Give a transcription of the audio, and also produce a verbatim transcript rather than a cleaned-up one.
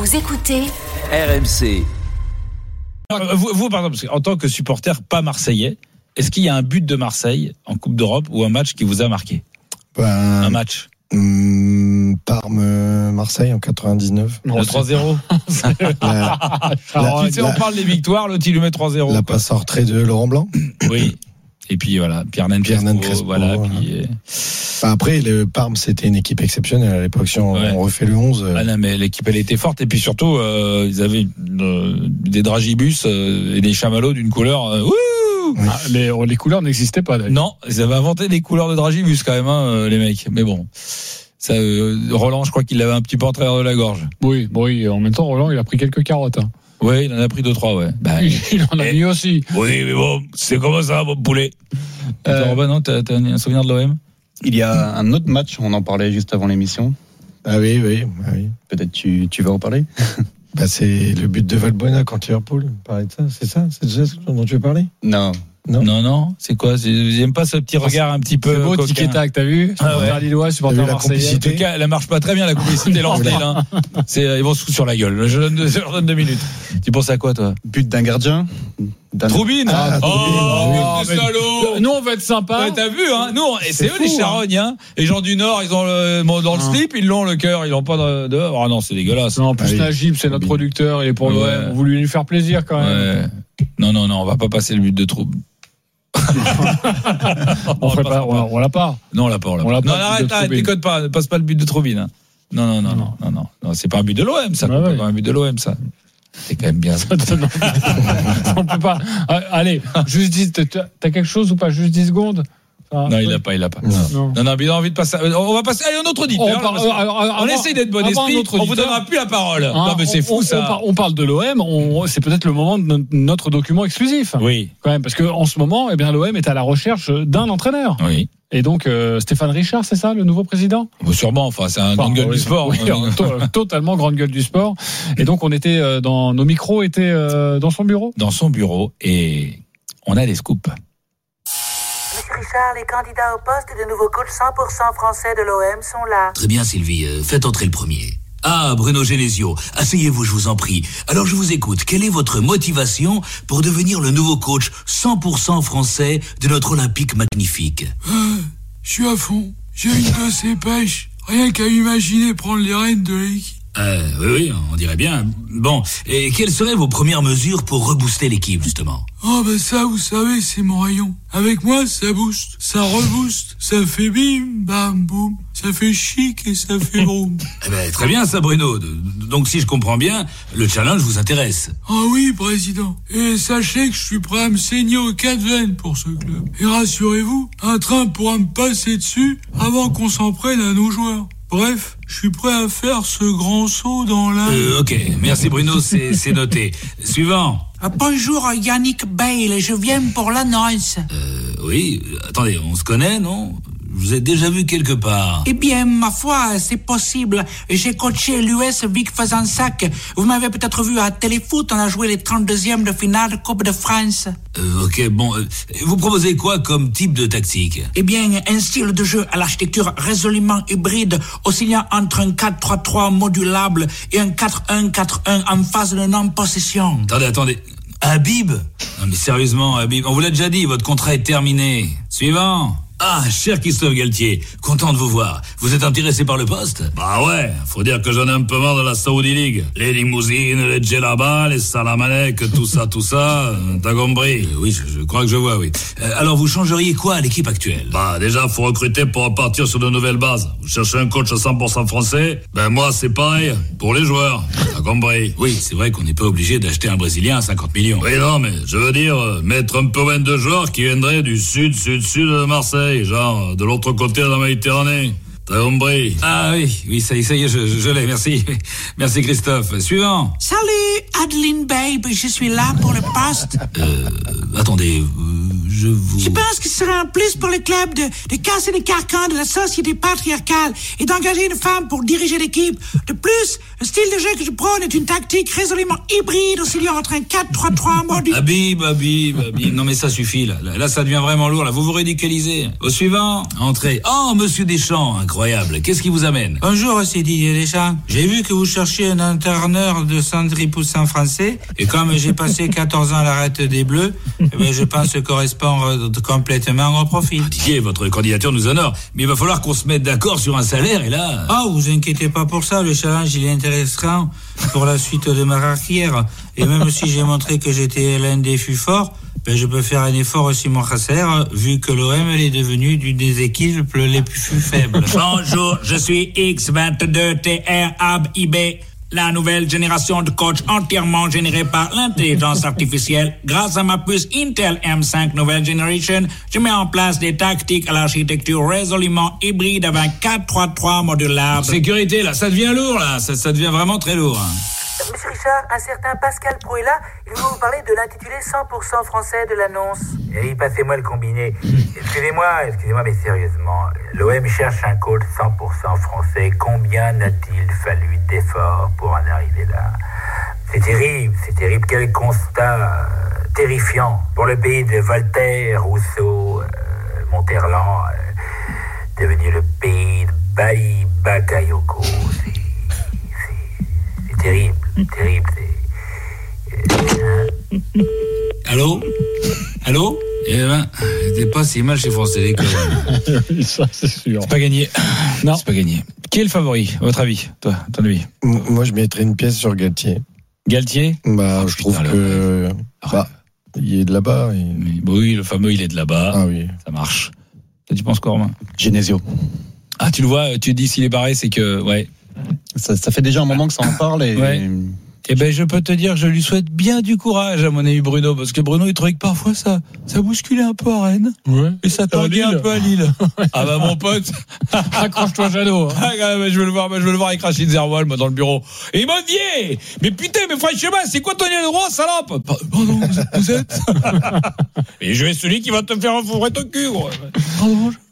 Vous écoutez R M C. Vous, vous, par exemple, en tant que supporter pas marseillais, est-ce qu'il y a un but de Marseille en Coupe d'Europe ou un match qui vous a marqué ? Ben, Un match hum, Parme-Marseille en quatre-vingt-dix-neuf. Le trois zéro. La, Alors, la, tu sais, on la, parle des victoires, l'autre il lui met trois zéro. la passe en retrait de Laurent Blanc. Oui. Et puis voilà, Pierre-Nan Pierre Crespo, Crespo, voilà. voilà. Puis, Enfin, après, le Parme, c'était une équipe exceptionnelle à l'époque. Si on, Ouais. on refait le onze. ah non, mais l'équipe elle était forte et puis surtout euh, ils avaient euh, des dragibus euh, et des chamallows d'une couleur. Euh, wouh Ah, les, les couleurs n'existaient pas d'ailleurs. non, ils avaient inventé des couleurs de dragibus quand même, hein, les mecs. Mais bon, ça, euh, Roland, je crois qu'il l'avait un petit peu en travers de la gorge. Oui, bon, oui, en même temps, Roland, il a pris quelques carottes. Hein. Oui, il en a pris deux trois, ouais. Bah, Il, il en a Et- mis aussi. oui, mais bon, c'est comme ça, mon poulet. Euh, Toi, Robin, non, t'as, t'as un souvenir de l'O M ? Il y a un autre match, on en parlait juste avant l'émission. Ah oui, oui, ah oui. Peut-être tu, tu vas en parler. Bah, c'est le but de Valbuena contre Liverpool. Parlait de ça, c'est ça, c'est déjà ce dont tu veux parler. Non. Non. Non, non, c'est quoi ? C'est- J'aime pas ce petit regard un petit peu. C'est beau, coquin. tic et tac, t'as vu ? Ah ouais. Supporter lillois, T'as supporter vu la marseillais. En complicité tout cas, elle marche pas très bien, la complicité lance hein. C'est, ils vont se foutre sur la gueule. Je donne deux, je leur donne deux minutes. Tu penses à quoi, toi ? But d'un gardien. D'un... Troubine Ah, oh, Troubine, oh, mais- salaud. Nous, on va être sympa. Ouais, t'as vu, hein ? Nous, et c'est, C'est eux les fou, charognes, hein. Les gens du Nord, ils ont le, dans le Ah. slip, ils l'ont le cœur, ils l'ont pas de, de... Oh non, c'est dégueulasse. Non, en plus, Ah oui. Najib, c'est notre producteur, il est pour Ouais. l'O M. On voulait lui faire plaisir quand même. Ouais. Non, non, non, on va pas passer le but de Troubine. On ferait pas, on, on l'a pas. Non, on l'a pas, on l'a On pas. l'a pas, Non, le but arrête, de arrête, Troubine. déconne pas, ne passe pas le but de Troubine. hein. Non, non, non, non, non, non, non, c'est pas un but de l'O M, ça. Ouais, C'est ouais. pas un but de l'O M, ça. C'est quand même bien. Ça donne envie. On peut pas. Ah, Allez, juste dix. T'as t'as quelque chose ou pas ? Juste dix secondes. Enfin, Non, il a pas, il a pas. Non. Non. Non, non, mais il a envie de passer. On va passer. Allez, un autre auditeur. On, parle- parce que- euh, alors, on avant- essaye d'être bon avant un esprit. autre On vous auditeur. donnera plus la parole. Hein, non, mais c'est on- fou on, ça. On, par- on parle de l'O M, on- c'est peut-être le moment de no- notre document exclusif. Oui, Quand même, parce que en ce moment, eh bien, l'O M est à la recherche d'un entraîneur. oui. Et donc, euh, Stéphane Richard, c'est ça, le nouveau président ? Bon, sûrement. Enfin, c'est un Enfin, grande gueule oui, du sport. oui, hein. to- totalement grande gueule du sport. Et donc, on était euh, dans nos micros étaient euh, dans son bureau. Dans son bureau et on a des scoops. Monsieur Richard, les candidats au poste de nouveau coach cent pour cent français de l'O M sont là. Très bien, Sylvie. Euh, faites entrer le premier. Ah, Bruno Genesio. Asseyez-vous, je vous en prie. Alors, je vous écoute. Quelle est votre motivation pour devenir le nouveau coach cent pour cent français de notre Olympique magnifique ? Je suis à fond. J'ai une de ces pêches. Rien qu'à imaginer prendre les rênes de l'équipe. Euh, oui, oui, on dirait bien. Bon, et quelles seraient vos premières mesures pour rebooster l'équipe, justement ? Oh ben ça, vous savez, c'est mon rayon. Avec moi, ça booste, ça rebooste, ça fait bim, bam, boum. Ça fait chic et ça fait broum. Eh ben, très bien, ça, Bruno. Donc, si je comprends bien, le challenge vous intéresse. Ah oui, président. Et sachez que je suis prêt à me saigner aux quatre veines pour ce club. Et rassurez-vous, un train pourra me passer dessus avant qu'on s'en prenne à nos joueurs. Bref, je suis prêt à faire ce grand saut dans la... Euh, ok, merci Bruno, c'est, c'est noté. Suivant. Ah, bonjour, Yannick Bale, je viens pour l'annonce. Euh, oui, attendez, on se connaît, non ? Je vous ai déjà vu quelque part. Eh bien, ma foi, c'est possible. J'ai coaché l'U S Vic Fezensac. Vous m'avez peut-être vu à Téléfoot, on a joué les trente-deuxièmes de finale Coupe de France. Euh, ok, bon, euh, vous proposez quoi comme type de tactique ? Eh bien, un style de jeu à l'architecture résolument hybride, oscillant entre un quatre trois trois modulable et un quatre un quatre un en phase de non-possession. Attendez, attendez. Habib ? Non mais sérieusement, Habib, on vous l'a déjà dit, votre contrat est terminé. Suivant. Ah, cher Christophe Galtier, content de vous voir. Vous êtes intéressé par le poste ? Bah ouais, faut dire que j'en ai un peu marre de la Saudi League. Les limousines, les djellabas, les salamalek, tout ça, tout ça, euh, t'as compris ? Euh, Oui, je, je crois que je vois, oui. Euh, alors, vous changeriez quoi à l'équipe actuelle ? Bah déjà, faut recruter pour repartir sur de nouvelles bases. Vous cherchez un coach à cent pour cent français ? Ben moi, c'est pareil, pour les joueurs, t'as compris ? Oui, c'est vrai qu'on n'est pas obligé d'acheter un Brésilien à cinquante millions. Oui, non, mais je veux dire, euh, mettre un peu moins de joueurs qui viendraient du sud, sud, sud de Marseille. Genre de l'autre côté de la Méditerranée. T'as compris ? Ah oui, oui, ça y est, ça y est, je, je l'ai, merci. Merci Christophe. Suivant. Salut, Adeline Babe, je suis là pour le poste. Euh, attendez, euh, je vous... Je pense que ce serait un plus pour le club de, de casser les carcans de la société patriarcale et d'engager une femme pour diriger l'équipe. De plus, le style de jeu que je prône est une tactique résolument hybride oscillant entre un quatre trois trois module... Habib, Habib, Habib. Non mais ça suffit là. là. Là ça devient vraiment lourd là. Vous vous ridiculisez. Au suivant, entrez. Oh, monsieur Deschamps, incroyable. Qu'est-ce qui vous amène? Bonjour, c'est Didier Deschamps. J'ai vu que vous cherchiez un entraîneur de Sandri Poussin français. Et comme j'ai passé quatorze ans à l'arête des Bleus, eh bien, je pense correspondre complètement au profil. Didier, votre candidature nous honore. Mais il va falloir qu'on se mette d'accord sur un salaire et là... Ah, oh, vous inquiétez pas pour ça. Le challenge, il est intéressant pour la suite de ma carrière. Et même si j'ai montré que j'étais l'un des plus forts, ben, je peux faire un effort aussi mon salaire, vu que l'O M elle est devenue d'une des équipes les plus faibles. Bonjour, je suis X vingt-deux T R A B I B, la nouvelle génération de coachs entièrement générée par l'intelligence artificielle. Grâce à ma puce Intel M cinq Nouvelle Generation, je mets en place des tactiques à l'architecture résolument hybride avec un quatre trois trois modulable. Sécurité, là, ça devient lourd, là. Ça, ça devient vraiment très lourd. Monsieur Richard, un certain Pascal Pro est là. Il va vous parler de l'intitulé cent pour cent français de l'annonce. Et passez-moi le combiné. Excusez-moi, excusez-moi, mais sérieusement, l'O M cherche un coach cent pour cent français. Combien n'a-t-il fallu d'efforts pour en arriver là? C'est terrible, c'est terrible. Quel constat euh, terrifiant pour le pays de Voltaire, Rousseau, euh, Monterland, euh, devenu le pays de Bailly Bakayoko. C'est, c'est, c'est terrible, terrible. C'est... Allô? Allô? Eh ben, c'était pas si mal chez France Télécom. Ça, c'est sûr. C'est pas gagné. Non. C'est pas gagné. Qui est le favori, à votre avis? Toi, ton avis? Moi, je mettrais une pièce sur Galtier. Galtier? Bah, Oh, je putain, trouve le- que. Bah, il est de là-bas. et- Mais oui, le fameux, il est de là-bas. Ah oui. Ça marche. Toi, tu penses quoi, Romain? Genesio. Ah, tu le vois, tu dis s'il est barré, c'est que, ouais. Ça, ça fait déjà un moment que ça en parle et, Ouais. Eh ben, je peux te dire, je lui souhaite bien du courage à mon ami Bruno, parce que Bruno, il trouvait que parfois ça, ça bousculait un peu à Rennes. Ouais. Et ça tanguait un peu à Lille. Ah bah, mon pote. Accroche-toi, Jeannot. hein. Ah, bah, je veux le voir, bah, je veux le voir avec Rachid Zerwal, moi, dans le bureau. Et il m'a dit, mais putain, mais franchement, c'est quoi ton lien de droit, salope? Pardon, vous êtes, vous êtes? Et je vais celui qui va te faire enfourrer ton cul, gros. Pardon, je-